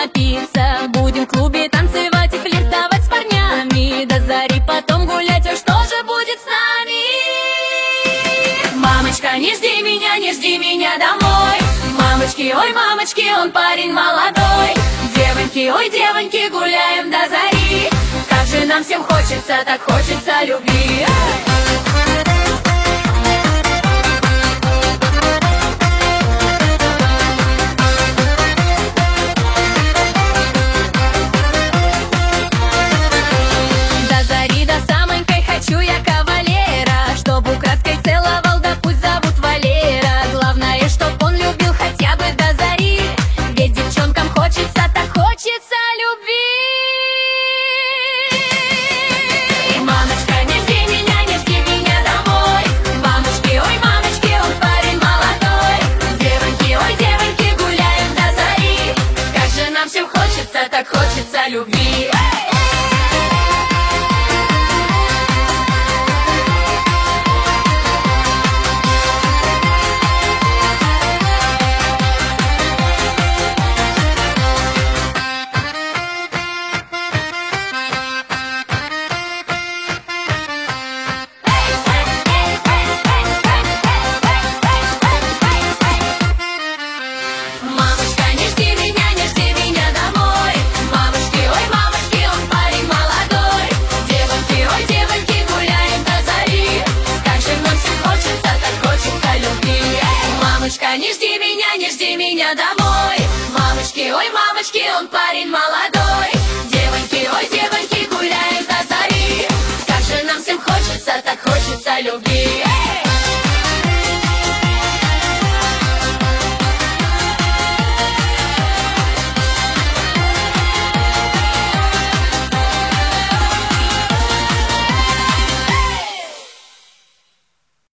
напиться. Будем в клубе танцевать и флиртовать с парнями до зари, потом гулять, а что же будет с нами? Мамочка, не жди меня домой. Мамочки, ой, мамочки, он парень молодой. Девоньки, ой, девоньки, гуляем до зари. Как же нам всем хочется, так хочется любви. До зари, до самонькой хочу я кавалера, чтоб украдкой целовал, да пусть зовут Валера. Главное, чтоб он любил хотя бы до зари, ведь девчонкам хочется, так хочется любви. Мамочка, не жди меня домой. Мамочки, ой, мамочки, он парень молодой. Девоньки, ой, девоньки, гуляем до зари. Как же нам всем хочется, так хочется любви. Мамочка, не жди меня домой. Мамочки, ой, мамочки, он парень молодой. Девоньки, ой, девоньки, гуляем до зари. Как же нам всем хочется, так хочется любви. Мамочка, не жди меня домой. Мамочки, ой, мамочки, он парень молодой.